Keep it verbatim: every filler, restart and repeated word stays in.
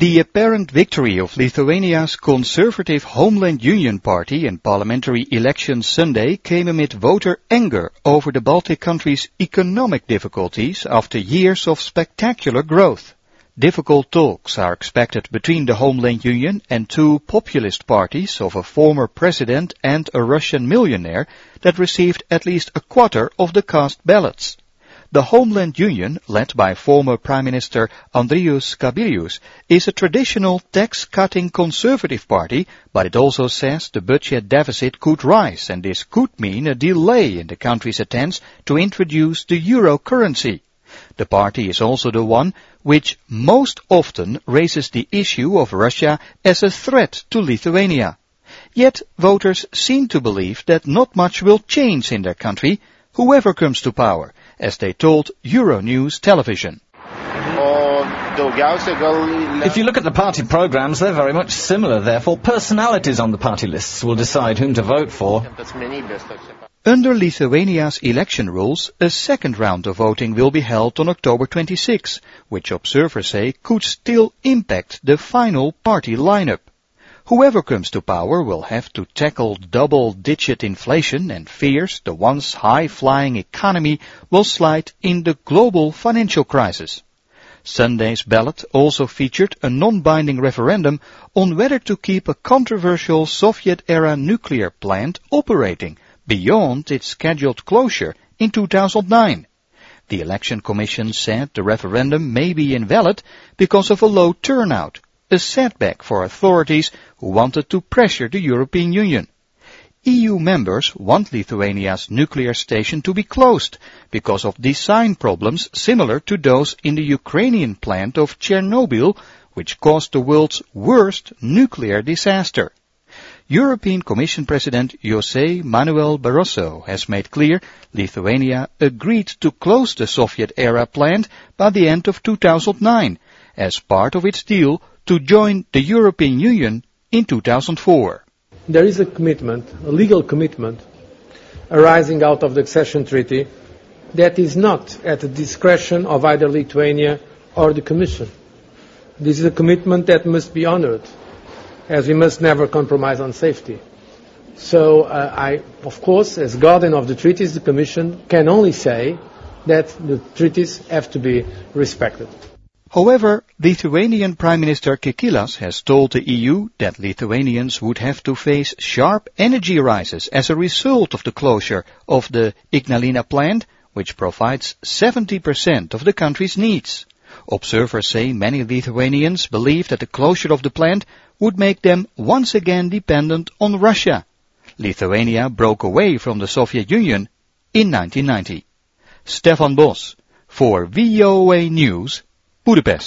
The apparent victory of Lithuania's Conservative Homeland Union Party in parliamentary elections Sunday came amid voter anger over the Baltic countries' economic difficulties after years of spectacular growth. Difficult talks are expected between the Homeland Union and two populist parties of a former president and a Russian millionaire that received at least a quarter of the cast ballots. The Homeland Union, led by former Prime Minister Andrius Kubilius, is a traditional tax-cutting conservative party, but it also says the budget deficit could rise, and this could mean a delay in the country's attempts to introduce the euro currency. The party is also the one which most often raises the issue of Russia as a threat to Lithuania. Yet voters seem to believe that not much will change in their country, whoever comes to power, as they told Euronews television. If you look at the party programs, they're very much similar. Therefore, personalities on the party lists will decide whom to vote for. Under Lithuania's election rules, a second round of voting will be held on October twenty-sixth, which observers say could still impact the final party lineup. Whoever comes to power will have to tackle double-digit inflation and fears the once high-flying economy will slide in the global financial crisis. Sunday's ballot also featured a non-binding referendum on whether to keep a controversial Soviet-era nuclear plant operating beyond its scheduled closure in two thousand nine. The Election Commission said the referendum may be invalid because of a low turnout, a setback for authorities who wanted to pressure the European Union. E U members want Lithuania's nuclear station to be closed because of design problems similar to those in the Ukrainian plant of Chernobyl, which caused the world's worst nuclear disaster. European Commission President José Manuel Barroso has made clear Lithuania agreed to close the Soviet-era plant by the end of two thousand nine as part of its deal to join the European Union in two thousand four. There is a commitment, a legal commitment, arising out of the accession treaty that is not at the discretion of either Lithuania or the Commission. This is a commitment that must be honored, as we must never compromise on safety. So, uh, I, of course, as guardian of the treaties, the Commission can only say that the treaties have to be respected. However, Lithuanian Prime Minister Kikilas has told the E U that Lithuanians would have to face sharp energy rises as a result of the closure of the Ignalina plant, which provides seventy percent of the country's needs. Observers say many Lithuanians believe that the closure of the plant would make them once again dependent on Russia. Lithuania broke away from the Soviet Union in nineteen ninety. Stefan Bos for V O A News, Budapest.